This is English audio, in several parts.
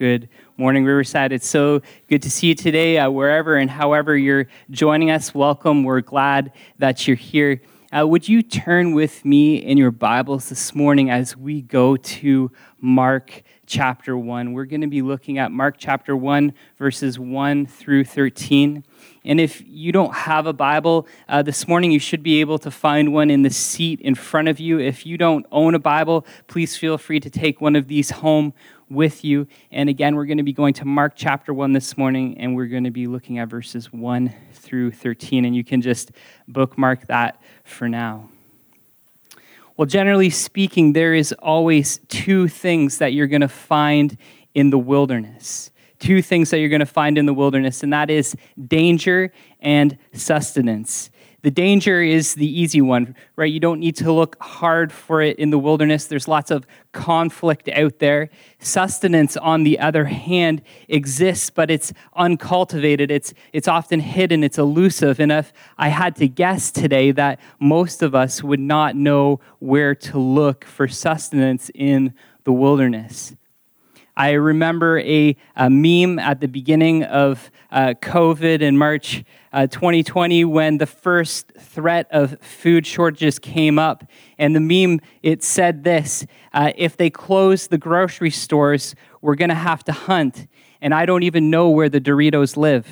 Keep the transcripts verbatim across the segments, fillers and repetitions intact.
Good morning, Riverside. It's so good to see you today, uh, wherever and however you're joining us. Welcome. We're glad that you're here. Uh, would you turn with me in your Bibles this morning as we go to Mark chapter one? We're going to be looking at Mark chapter one, verses one through thirteen. And if you don't have a Bible, uh, this morning you should be able to find one in the seat in front of you. If you don't own a Bible, please feel free to take one of these home with you. And again, we're going to be going to Mark chapter one this morning, and we're going to be looking at verses one through thirteen. And you can just bookmark that for now. Well, generally speaking, there is always two things that you're going to find in the wilderness. Two things that you're going to find in the wilderness, and that is danger and sustenance. The danger is the easy one, right? You don't need to look hard for it in the wilderness. There's lots of conflict out there. Sustenance, on the other hand, exists, but it's uncultivated. It's it's often hidden. It's elusive. And if I had to guess today that most of us would not know where to look for sustenance in the wilderness. I remember a, a meme at the beginning of uh, COVID in March uh, twenty twenty when the first threat of food shortages came up. And the meme, it said this, uh, if they close the grocery stores, we're going to have to hunt. And I don't even know where the Doritos live.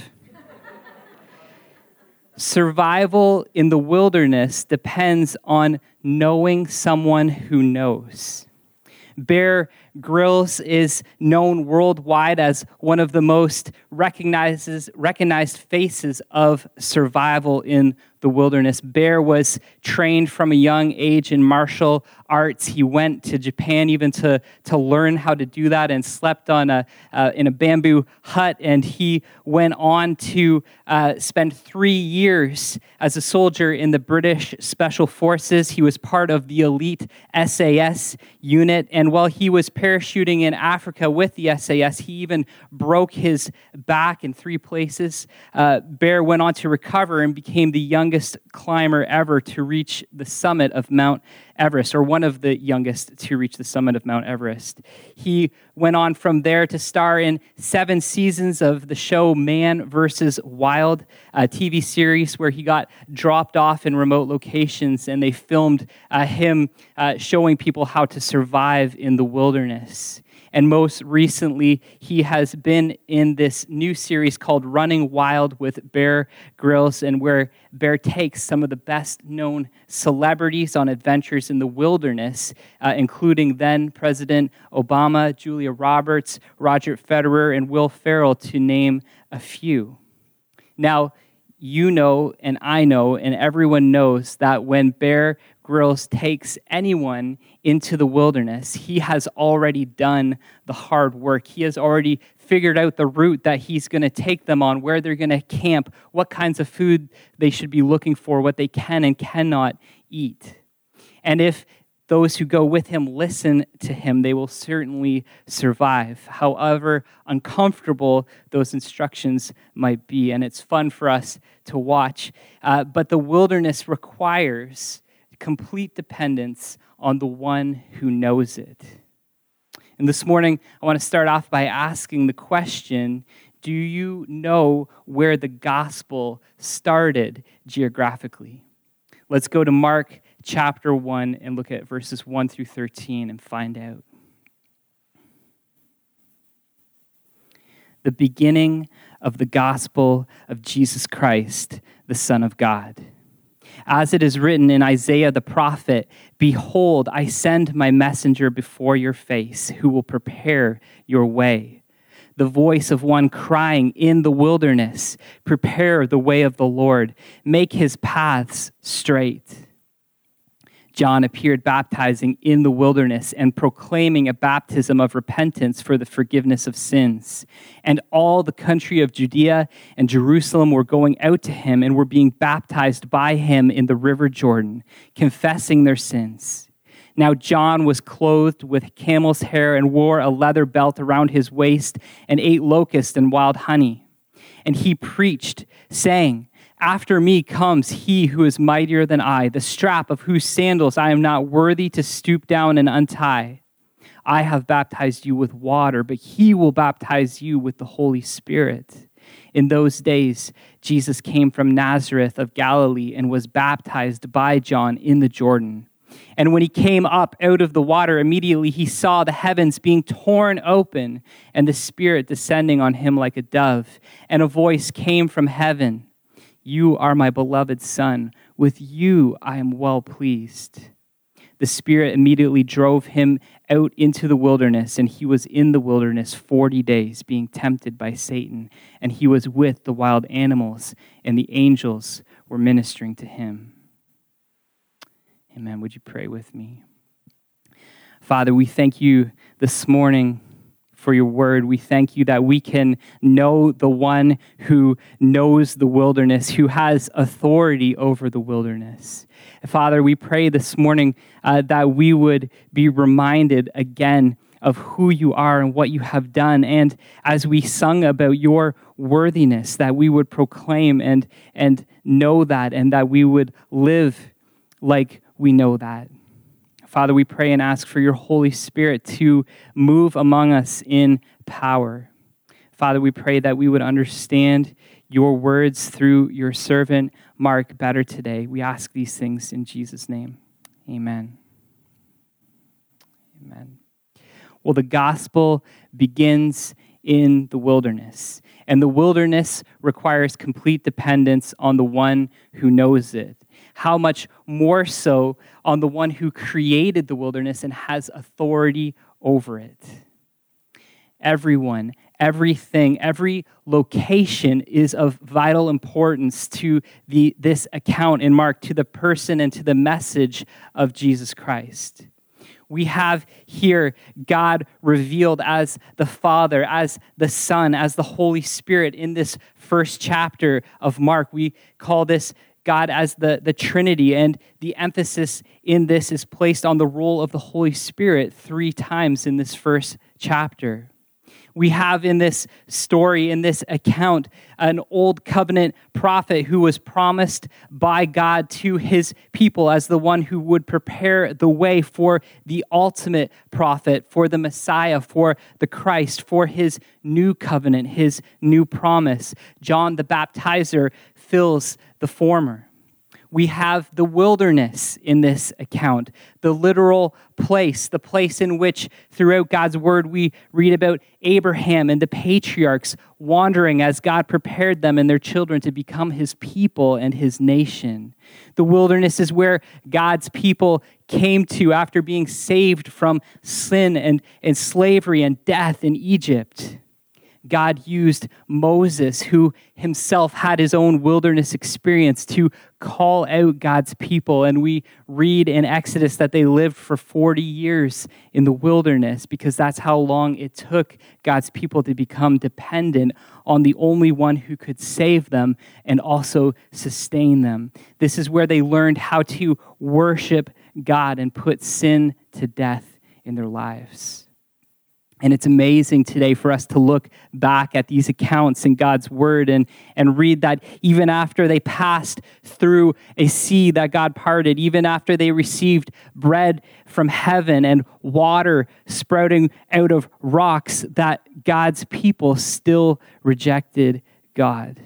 Survival in the wilderness depends on knowing someone who knows. Bear Grylls is known worldwide as one of the most recognizes, recognized faces of survival in the wilderness. Bear was trained from a young age in martial arts. He went to Japan even to, to learn how to do that and slept on a uh, in a bamboo hut. And he went on to uh, spend three years as a soldier in the British Special Forces. He was part of the elite S A S unit. And while he was parachuting in Africa with the S A S, he even broke his back in three places. Uh, Bear went on to recover and became the youngest climber ever to reach the summit of Mount Everest, or one of the youngest to reach the summit of Mount Everest. He went on from there to star in seven seasons of the show Man versus. Wild, a T V series where he got dropped off in remote locations, and they filmed uh, him uh, showing people how to survive in the wilderness. And most recently, he has been in this new series called Running Wild with Bear Grylls, and where Bear takes some of the best-known celebrities on adventures in the wilderness, uh, including then-President Obama, Julia Roberts, Roger Federer, and Will Ferrell, to name a few. Now, you know, and I know, and everyone knows that when Bear Grylls takes anyone into the wilderness, he has already done the hard work. He has already figured out the route that he's going to take them on, where they're going to camp, what kinds of food they should be looking for, what they can and cannot eat. And if those who go with him listen to him, they will certainly survive, however uncomfortable those instructions might be. And it's fun for us to watch. Uh, but the wilderness requires complete dependence on the one who knows it. And this morning, I want to start off by asking the question, do you know where the gospel started geographically? Let's go to Mark chapter one and look at verses one through thirteen and find out. The beginning of the gospel of Jesus Christ, the Son of God. As it is written in Isaiah the prophet, "Behold, I send my messenger before your face, who will prepare your way. The voice of one crying in the wilderness, prepare the way of the Lord, make his paths straight." John appeared baptizing in the wilderness and proclaiming a baptism of repentance for the forgiveness of sins. And all the country of Judea and Jerusalem were going out to him and were being baptized by him in the river Jordan, confessing their sins. Now John was clothed with camel's hair and wore a leather belt around his waist and ate locusts and wild honey. And he preached, saying, "After me comes he who is mightier than I, the strap of whose sandals I am not worthy to stoop down and untie. I have baptized you with water, but he will baptize you with the Holy Spirit. In those days, Jesus came from Nazareth of Galilee and was baptized by John in the Jordan. And when he came up out of the water, immediately he saw the heavens being torn open and the Spirit descending on him like a dove. And a voice came from heaven, "You are my beloved Son. With you I am well pleased." The Spirit immediately drove him out into the wilderness, and he was in the wilderness forty days, being tempted by Satan. And he was with the wild animals, and the angels were ministering to him. Amen. Would you pray with me? Father, we thank you this morning for your word. We thank you that we can know the one who knows the wilderness, who has authority over the wilderness. Father, we pray this morning uh, that we would be reminded again of who you are and what you have done. And as we sung about your worthiness, that we would proclaim and, and know that, and that we would live like we know that. Father, we pray and ask for your Holy Spirit to move among us in power. Father, we pray that we would understand your words through your servant, Mark, better today. We ask these things in Jesus' name. Amen. Amen. Well, the gospel begins in the wilderness, and the wilderness requires complete dependence on the one who knows it. How much more so on the one who created the wilderness and has authority over it. Everyone, everything, every location is of vital importance to the this account in Mark, to the person and to the message of Jesus Christ. We have here God revealed as the Father, as the Son, as the Holy Spirit in this first chapter of Mark. We call this God as the, the Trinity, and the emphasis in this is placed on the role of the Holy Spirit three times in this first chapter. We have in this story, in this account, an old covenant prophet who was promised by God to his people as the one who would prepare the way for the ultimate prophet, for the Messiah, for the Christ, for his new covenant, his new promise. John the Baptizer fills the former. We have the wilderness in this account, the literal place, the place in which throughout God's word we read about Abraham and the patriarchs wandering as God prepared them and their children to become his people and his nation. The wilderness is where God's people came to after being saved from sin and, and slavery and death in Egypt. God used Moses, who himself had his own wilderness experience, to call out God's people. And we read in Exodus that they lived for forty years in the wilderness because that's how long it took God's people to become dependent on the only one who could save them and also sustain them. This is where they learned how to worship God and put sin to death in their lives. And it's amazing today for us to look back at these accounts in God's word and, and read that even after they passed through a sea that God parted, even after they received bread from heaven and water sprouting out of rocks, that God's people still rejected God.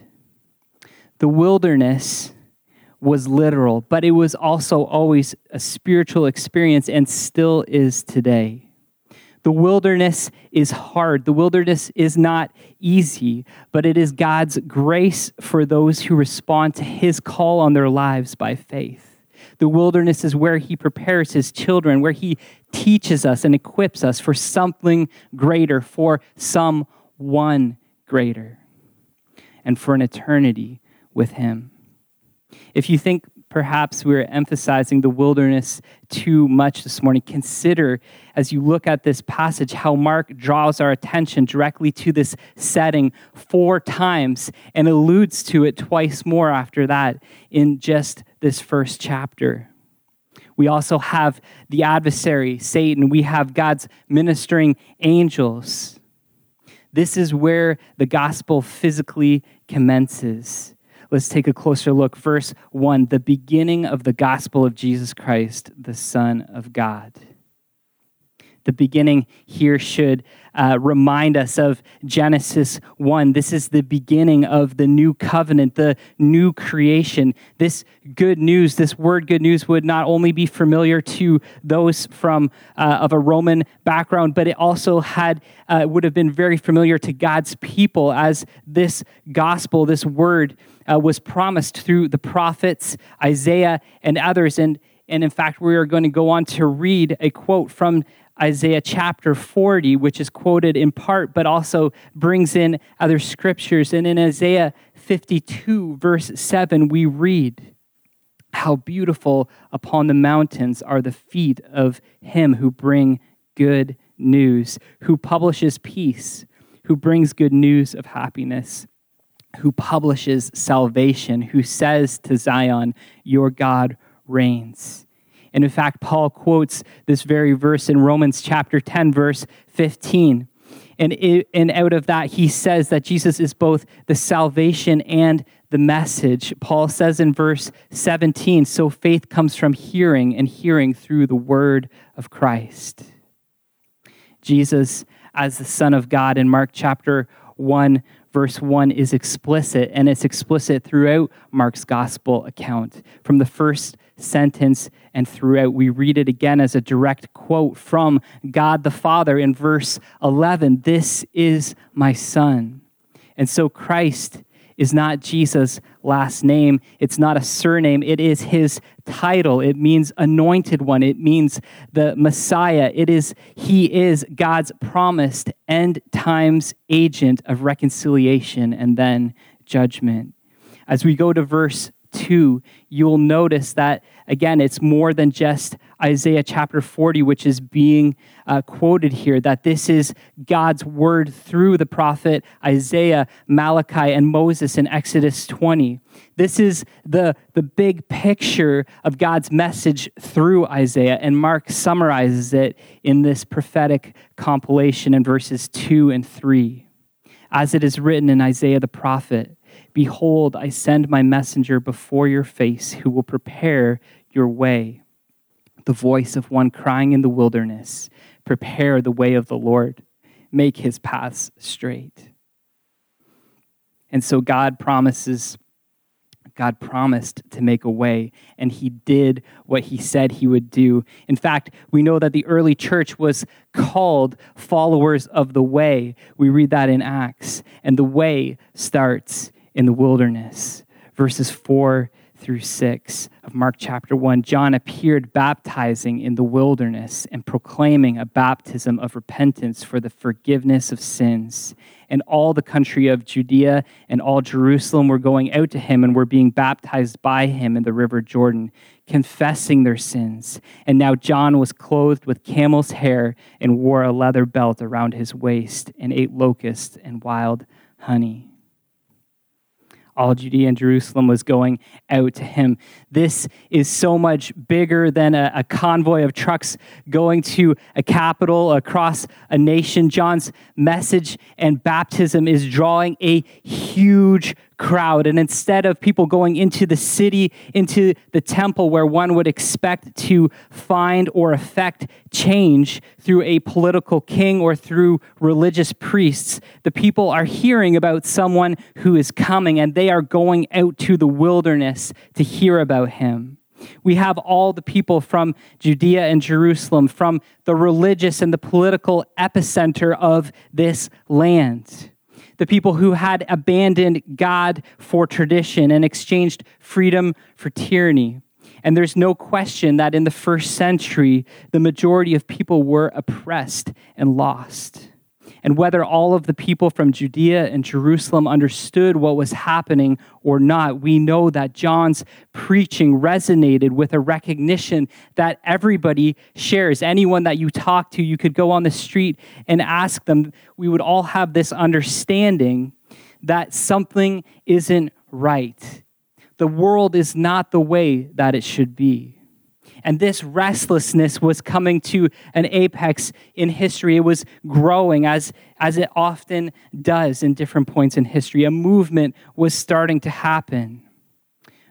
The wilderness was literal, but it was also always a spiritual experience and still is today. The wilderness is hard. The wilderness is not easy, but it is God's grace for those who respond to his call on their lives by faith. The wilderness is where he prepares his children, where he teaches us and equips us for something greater, for someone greater, and for an eternity with him. If you think perhaps we're emphasizing the wilderness too much this morning, consider as you look at this passage how Mark draws our attention directly to this setting four times and alludes to it twice more after that in just this first chapter. We also have the adversary, Satan. We have God's ministering angels. This is where the gospel physically commences. Let's take a closer look. Verse one, the beginning of the gospel of Jesus Christ, the Son of God. The beginning here should uh, remind us of Genesis one. This is the beginning of the new covenant, the new creation. This good news, this word good news would not only be familiar to those from uh, of a Roman background, but it also had uh, would have been very familiar to God's people, as this gospel, this word uh, was promised through the prophets, Isaiah and others. And, and in fact, we are going to go on to read a quote from Isaiah chapter forty, which is quoted in part, but also brings in other scriptures. And in Isaiah fifty-two, verse seven, we read, "How beautiful upon the mountains are the feet of him who bring good news, who publishes peace, who brings good news of happiness, who publishes salvation, who says to Zion, your God reigns." And in fact, Paul quotes this very verse in Romans chapter ten, verse fifteen. And, it, and out of that, he says that Jesus is both the salvation and the message. Paul says in verse seventeen, "So faith comes from hearing, and hearing through the word of Christ." Jesus, as the Son of God in Mark chapter one, verse one, is explicit, and it's explicit throughout Mark's gospel account. From the first sentence and throughout, we read it again as a direct quote from God the Father in verse eleven, "This is my Son." And so Christ is not Jesus' last name. It's not a surname. It is his title. It means anointed one. It means the Messiah. It is, he is God's promised end times agent of reconciliation and then judgment. As we go to verse two, you'll notice that, again, it's more than just Isaiah chapter forty, which is being uh, quoted here, that this is God's word through the prophet Isaiah, Malachi, and Moses in Exodus twenty. This is the, the big picture of God's message through Isaiah, and Mark summarizes it in this prophetic compilation in verses two and three. As it is written in Isaiah the prophet, "Behold, I send my messenger before your face, who will prepare your way. The voice of one crying in the wilderness, prepare the way of the Lord, make his paths straight." And so God promises, God promised to make a way, and he did what he said he would do. In fact, we know that the early church was called followers of the way. We read that in Acts, and the way starts in the wilderness. Verses four through six of Mark chapter one, "John appeared baptizing in the wilderness and proclaiming a baptism of repentance for the forgiveness of sins. And all the country of Judea and all Jerusalem were going out to him and were being baptized by him in the river Jordan, confessing their sins. And now John was clothed with camel's hair and wore a leather belt around his waist and ate locusts and wild honey." All Judea and Jerusalem was going out to him. This is so much bigger than a, a convoy of trucks going to a capital across a nation. John's message and baptism is drawing a huge crowd. And instead of people going into the city, into the temple where one would expect to find or affect change through a political king or through religious priests, the people are hearing about someone who is coming, and they are going out to the wilderness to hear about him. We have all the people from Judea and Jerusalem, from the religious and the political epicenter of this land. The people who had abandoned God for tradition and exchanged freedom for tyranny. And there's no question that in the first century, the majority of people were oppressed and lost. And whether all of the people from Judea and Jerusalem understood what was happening or not, we know that John's preaching resonated with a recognition that everybody shares. Anyone that you talk to, you could go on the street and ask them. We would all have this understanding that something isn't right. The world is not the way that it should be. And this restlessness was coming to an apex in history. It was growing as, as it often does in different points in history. A movement was starting to happen.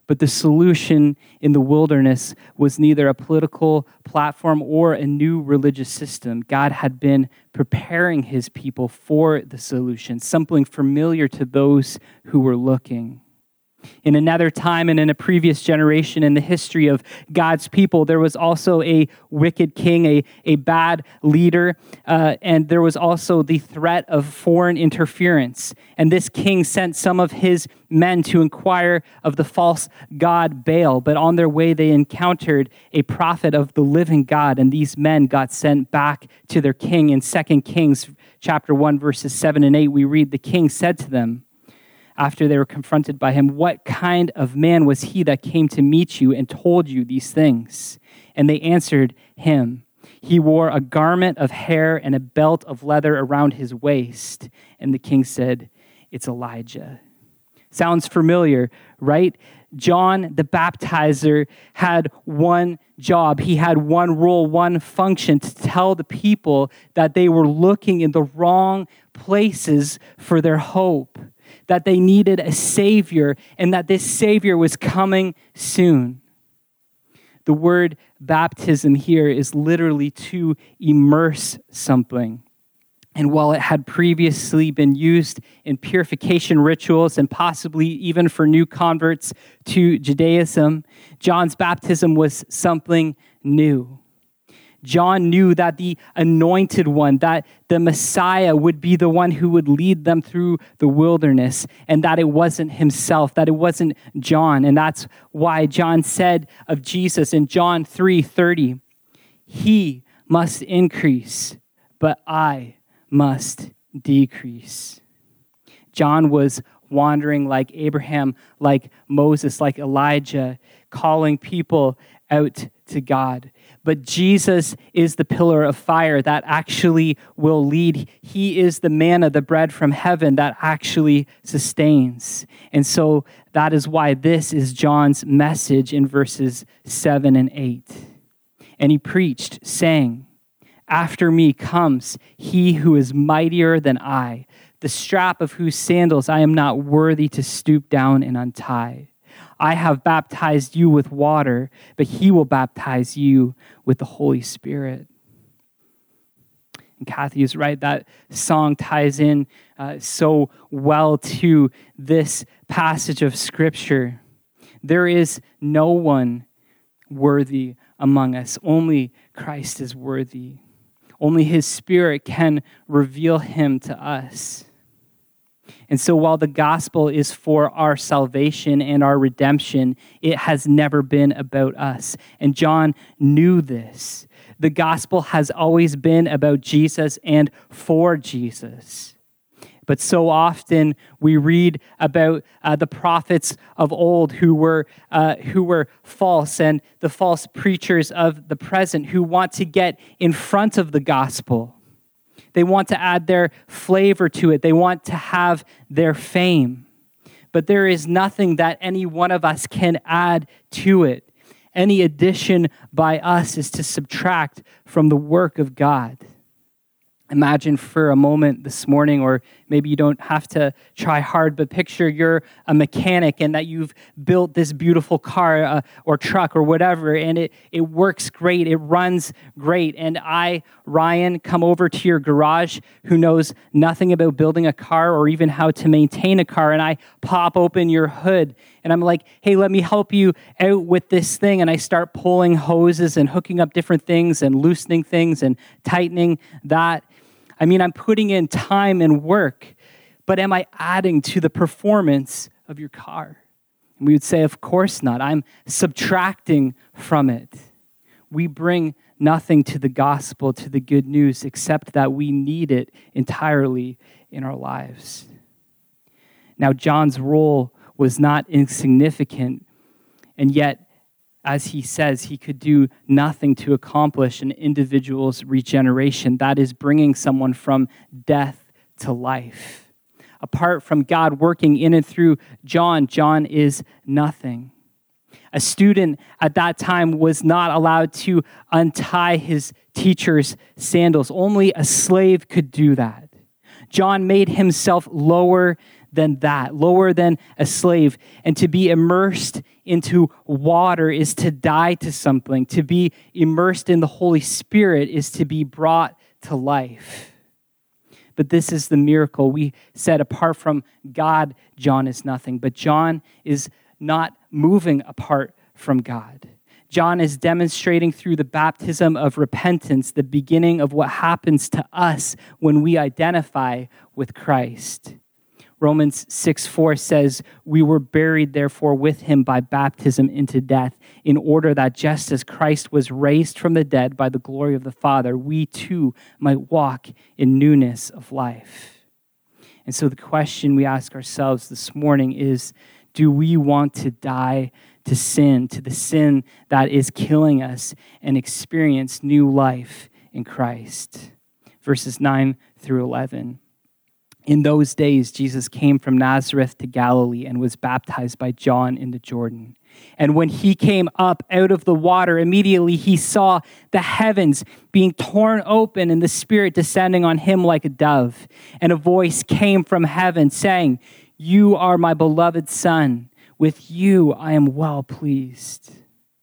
But the solution in the wilderness was neither a political platform or a new religious system. God had been preparing his people for the solution, something familiar to those who were looking. In another time and in a previous generation in the history of God's people, there was also a wicked king, a, a bad leader, uh, and there was also the threat of foreign interference. And this king sent some of his men to inquire of the false god Baal, but on their way they encountered a prophet of the living God, and these men got sent back to their king. In Second Kings chapter one, verses seven and eight, we read, "The king said to them, after they were confronted by him, 'What kind of man was he that came to meet you and told you these things?' And they answered him, 'He wore a garment of hair and a belt of leather around his waist.' And the king said, 'It's Elijah.'" Sounds familiar, right? John the Baptizer had one job. He had one role, one function, to tell the people that they were looking in the wrong places for their hope, that they needed a Savior, and that this Savior was coming soon. The word baptism here is literally to immerse something. And while it had previously been used in purification rituals and possibly even for new converts to Judaism, John's baptism was something new. John knew that the anointed one, that the Messiah would be the one who would lead them through the wilderness, and that it wasn't himself, that it wasn't John. And that's why John said of Jesus in John three thirty, "He must increase, but I must decrease." John was wandering like Abraham, like Moses, like Elijah, calling people out to God. But Jesus is the pillar of fire that actually will lead. He is the manna, the bread from heaven that actually sustains. And so that is why this is John's message in verses seven and eight. "And he preached, saying, 'After me comes he who is mightier than I, the strap of whose sandals I am not worthy to stoop down and untie. I have baptized you with water, but he will baptize you with the Holy Spirit.'" And Kathy is right. That song ties in uh, so well to this passage of Scripture. There is no one worthy among us. Only Christ is worthy. Only his Spirit can reveal him to us. And so while the gospel is for our salvation and our redemption, it has never been about us. And John knew this. The gospel has always been about Jesus and for Jesus. But so often we read about uh, the prophets of old who were uh, who were false, and the false preachers of the present who want to get in front of the gospel. They want to add their flavor to it. They want to have their fame. But there is nothing that any one of us can add to it. Any addition by us is to subtract from the work of God. Imagine for a moment this morning, or maybe you don't have to try hard, but picture you're a mechanic and that you've built this beautiful car uh, or truck or whatever, and it, it works great, it runs great. And I, Ryan, come over to your garage who knows nothing about building a car or even how to maintain a car, and I pop open your hood and I'm like, "Hey, let me help you out with this thing." And I start pulling hoses and hooking up different things and loosening things and tightening that. I mean, I'm putting in time and work, but am I adding to the performance of your car? And we would say, of course not. I'm subtracting from it. We bring nothing to the gospel, to the good news, except that we need it entirely in our lives. Now, John's role was not insignificant, and yet, as he says, he could do nothing to accomplish an individual's regeneration. That is bringing someone from death to life. Apart from God working in and through John, John is nothing. A student at that time was not allowed to untie his teacher's sandals. Only a slave could do that. John made himself lower than that, lower than a slave. And to be immersed into water is to die to something. To be immersed in the Holy Spirit is to be brought to life. But this is the miracle. We said apart from God, John is nothing. But John is not moving apart from God. John is demonstrating through the baptism of repentance the beginning of what happens to us when we identify with Christ. Romans six four says, "We were buried, therefore, with him by baptism into death, in order that just as Christ was raised from the dead by the glory of the Father, we too might walk in newness of life." And so the question we ask ourselves this morning is, do we want to die to sin, to the sin that is killing us, and experience new life in Christ? Verses nine through eleven. In those days, Jesus came from Nazareth to Galilee and was baptized by John in the Jordan. And when he came up out of the water, immediately he saw the heavens being torn open and the Spirit descending on him like a dove. And a voice came from heaven saying, "You are my beloved Son. With you I am well pleased."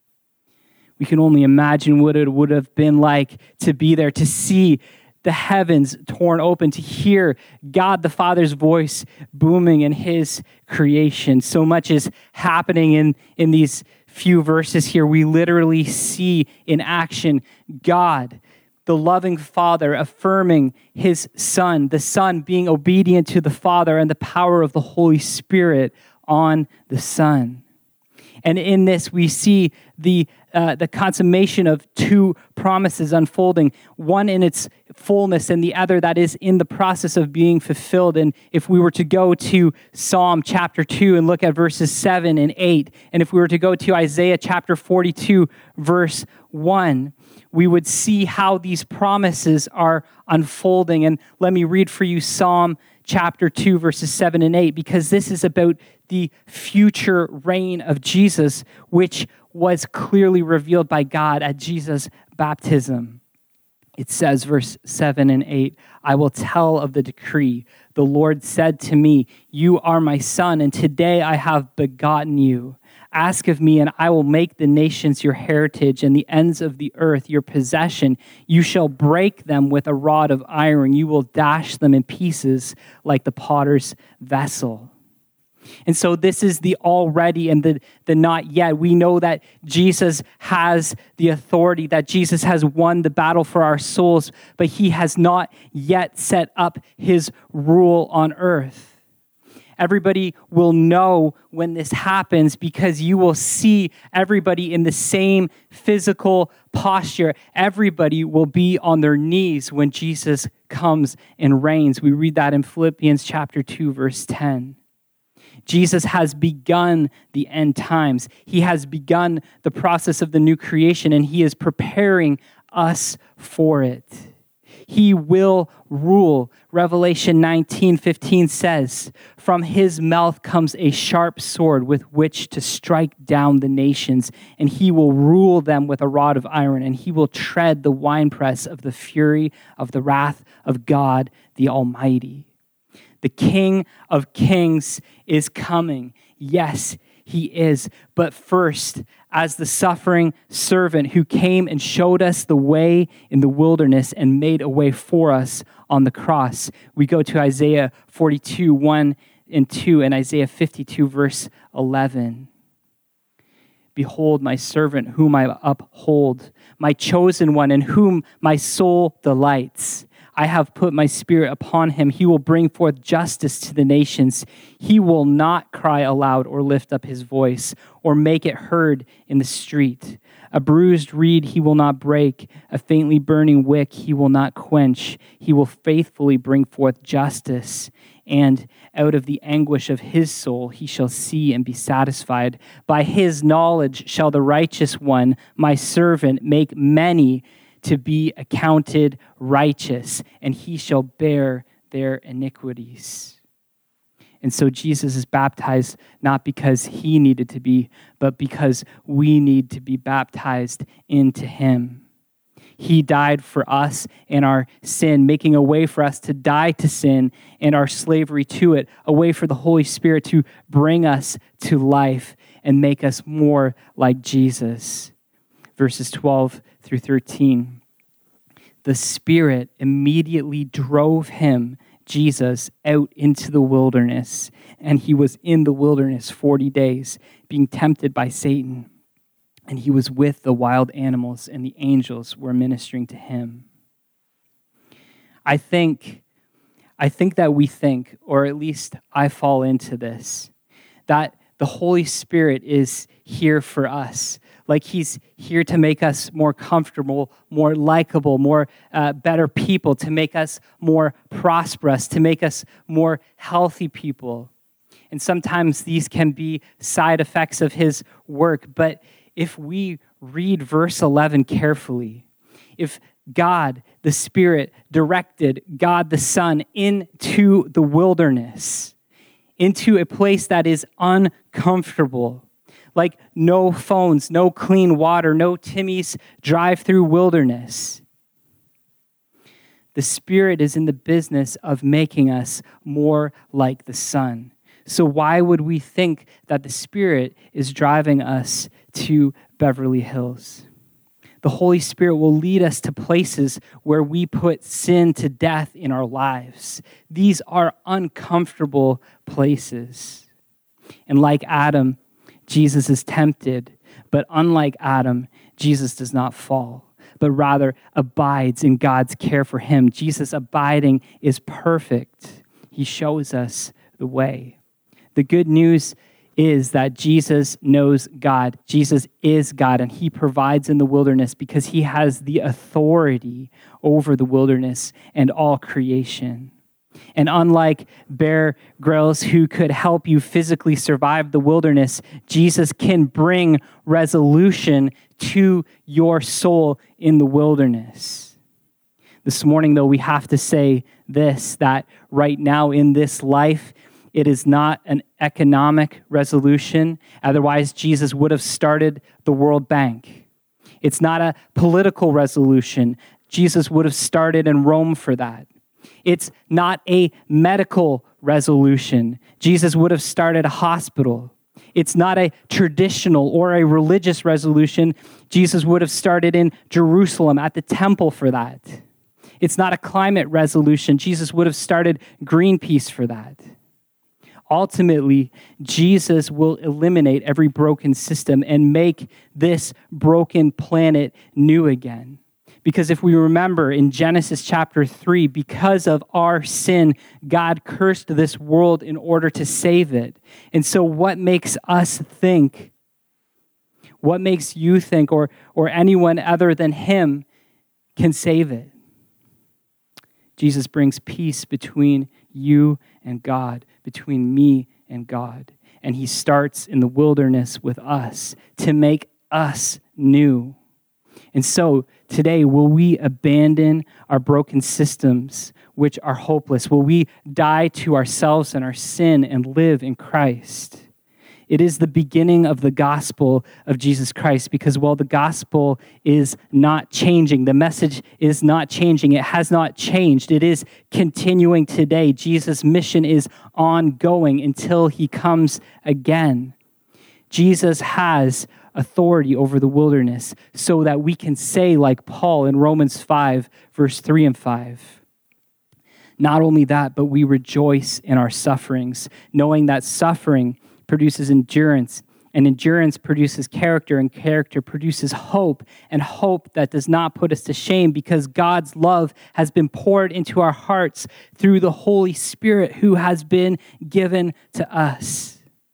We can only imagine what it would have been like to be there, to see the heavens torn open, to hear God the Father's voice booming in his creation. So much is happening in, in these few verses here. We literally see in action God, the loving Father, affirming his Son, the Son being obedient to the Father, and the power of the Holy Spirit on the Son. And in this, we see the uh, the consummation of two promises unfolding, one in its fullness and the other that is in the process of being fulfilled. And if we were to go to Psalm chapter two and look at verses seven and eight, and if we were to go to Isaiah chapter forty-two, verse one, we would see how these promises are unfolding. And let me read for you Psalm chapter two, verses seven and eight, because this is about the future reign of Jesus, which was clearly revealed by God at Jesus' baptism. It says, verse seven and eight, "I will tell of the decree. The Lord said to me, 'You are my son, and today I have begotten you. Ask of me, and I will make the nations your heritage and the ends of the earth your possession. You shall break them with a rod of iron. You will dash them in pieces like the potter's vessel.'" And so this is the already and the, the not yet. We know that Jesus has the authority, that Jesus has won the battle for our souls, but he has not yet set up his rule on earth. Everybody will know when this happens because you will see everybody in the same physical posture. Everybody will be on their knees when Jesus comes and reigns. We read that in Philippians chapter two, verse ten. Jesus has begun the end times. He has begun the process of the new creation, and he is preparing us for it. He will rule. Revelation nineteen fifteen says, "From his mouth comes a sharp sword with which to strike down the nations, and he will rule them with a rod of iron, and he will tread the winepress of the fury of the wrath of God the Almighty." The King of Kings is coming. Yes, he is. But first, as the suffering servant who came and showed us the way in the wilderness and made a way for us on the cross, we go to Isaiah forty-two, one and two, and Isaiah fifty-two, verse eleven. "Behold, my servant whom I uphold, my chosen one in whom my soul delights. I have put my spirit upon him. He will bring forth justice to the nations. He will not cry aloud or lift up his voice or make it heard in the street. A bruised reed he will not break. A faintly burning wick he will not quench. He will faithfully bring forth justice. And out of the anguish of his soul he shall see and be satisfied. By his knowledge shall the righteous one, my servant, make many to be accounted righteous, and he shall bear their iniquities." And so Jesus is baptized not because he needed to be, but because we need to be baptized into him. He died for us in our sin, making a way for us to die to sin and our slavery to it, a way for the Holy Spirit to bring us to life and make us more like Jesus. Verses twelve through thirteen. The Spirit immediately drove him, Jesus, out into the wilderness, and he was in the wilderness forty days, being tempted by Satan. And he was with the wild animals, and the angels were ministering to him. I think, I think that we think, or at least I fall into this, that the Holy Spirit is here for us. Like he's here to make us more comfortable, more likable, more uh, better people, to make us more prosperous, to make us more healthy people. And sometimes these can be side effects of his work. But if we read verse eleven carefully, if God, the Spirit, directed God, the Son, into the wilderness, into a place that is uncomfortable, like no phones, no clean water, no Timmy's drive-through wilderness. The Spirit is in the business of making us more like the Son. So why would we think that the Spirit is driving us to Beverly Hills? The Holy Spirit will lead us to places where we put sin to death in our lives. These are uncomfortable places. And like Adam, Jesus is tempted, but unlike Adam, Jesus does not fall, but rather abides in God's care for him. Jesus abiding is perfect. He shows us the way. The good news is that Jesus knows God. Jesus is God, and he provides in the wilderness because he has the authority over the wilderness and all creation. And unlike Bear Grylls, who could help you physically survive the wilderness, Jesus can bring resolution to your soul in the wilderness. This morning, though, we have to say this, that right now in this life, it is not an economic resolution. Otherwise, Jesus would have started the World Bank. It's not a political resolution. Jesus would have started in Rome for that. It's not a medical resolution. Jesus would have started a hospital. It's not a traditional or a religious resolution. Jesus would have started in Jerusalem at the temple for that. It's not a climate resolution. Jesus would have started Greenpeace for that. Ultimately, Jesus will eliminate every broken system and make this broken planet new again. Because if we remember in Genesis chapter three, because of our sin, God cursed this world in order to save it. And so what makes us think, what makes you think, or, or anyone other than him can save it? Jesus brings peace between you and God, between me and God. And he starts in the wilderness with us to make us new. And so today, will we abandon our broken systems, which are hopeless? Will we die to ourselves and our sin and live in Christ? It is the beginning of the gospel of Jesus Christ, because while the gospel is not changing, the message is not changing, it has not changed, it is continuing today. Jesus' mission is ongoing until he comes again. Jesus has authority over the wilderness so that we can say, like Paul in Romans five, verse three and five, not only that, but we rejoice in our sufferings, knowing that suffering produces endurance, and endurance produces character, and character produces hope, and hope that does not put us to shame, because God's love has been poured into our hearts through the Holy Spirit who has been given to us.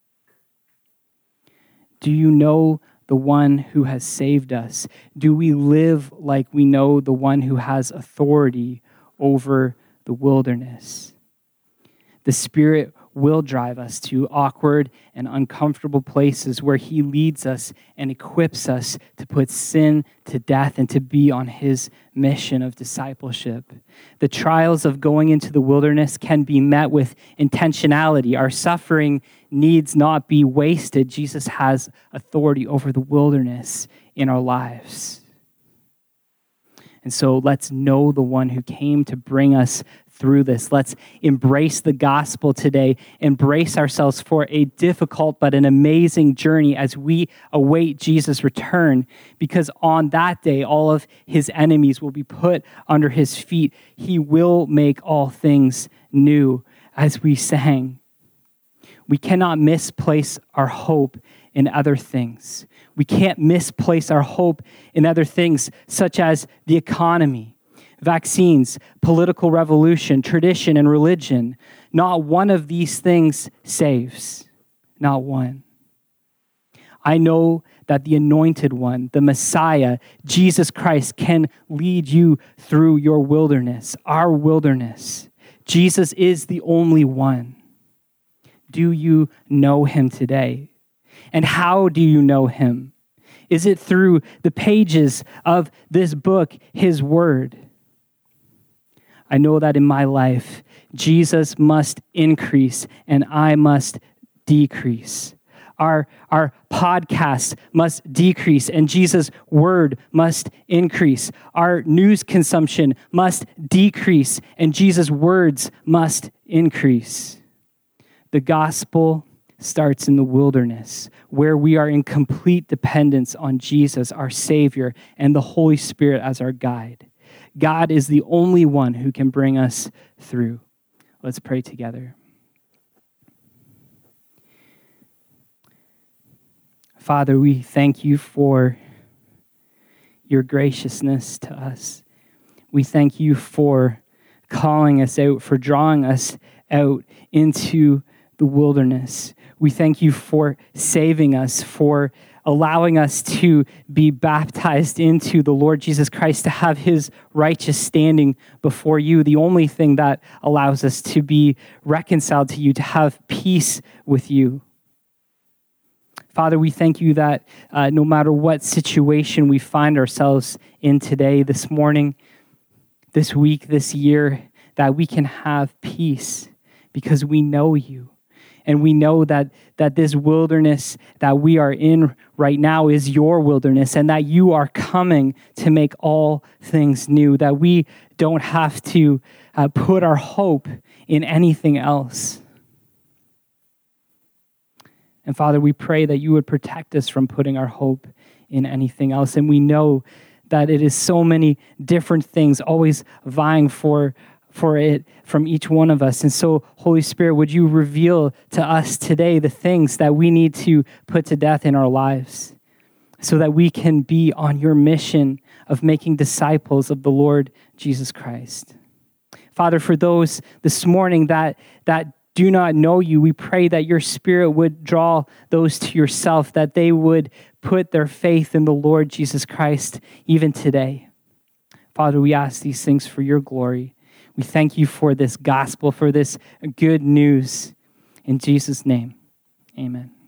Do you know the one who has saved us? Do we live like we know the one who has authority over the wilderness? The Spirit will drive us to awkward and uncomfortable places where he leads us and equips us to put sin to death and to be on his mission of discipleship. The trials of going into the wilderness can be met with intentionality. Our suffering needs not be wasted. Jesus has authority over the wilderness in our lives. And so let's know the one who came to bring us through this. Let's embrace the gospel today, embrace ourselves for a difficult but an amazing journey as we await Jesus' return, because on that day, all of his enemies will be put under his feet. He will make all things new, as we sang. We cannot misplace our hope in other things. We can't misplace our hope in other things such as the economy, vaccines, political revolution, tradition, and religion. Not one of these things saves. Not one. I know that the anointed one, the Messiah, Jesus Christ, can lead you through your wilderness, our wilderness. Jesus is the only one. Do you know him today? And how do you know him? Is it through the pages of this book, his word? I know that in my life, Jesus must increase and I must decrease. Our, our podcast must decrease and Jesus' word must increase. Our news consumption must decrease and Jesus' words must increase. The gospel starts in the wilderness, where we are in complete dependence on Jesus, our Savior, and the Holy Spirit as our guide. God is the only one who can bring us through. Let's pray together. Father, we thank you for your graciousness to us. We thank you for calling us out, for drawing us out into the wilderness. We thank you for saving us, for allowing us to be baptized into the Lord Jesus Christ, to have his righteous standing before you, the only thing that allows us to be reconciled to you, to have peace with you. Father, we thank you that uh, no matter what situation we find ourselves in today, this morning, this week, this year, that we can have peace because we know you. And we know that, that this wilderness that we are in right now is your wilderness and that you are coming to make all things new, that we don't have to uh, put our hope in anything else. And Father, we pray that you would protect us from putting our hope in anything else. And we know that it is so many different things always vying for for it from each one of us. And so, Holy Spirit, would you reveal to us today the things that we need to put to death in our lives so that we can be on your mission of making disciples of the Lord Jesus Christ. Father, for those this morning that, that do not know you, we pray that your Spirit would draw those to yourself, that they would put their faith in the Lord Jesus Christ even today. Father, we ask these things for your glory. We thank you for this gospel, for this good news. In Jesus' name, amen.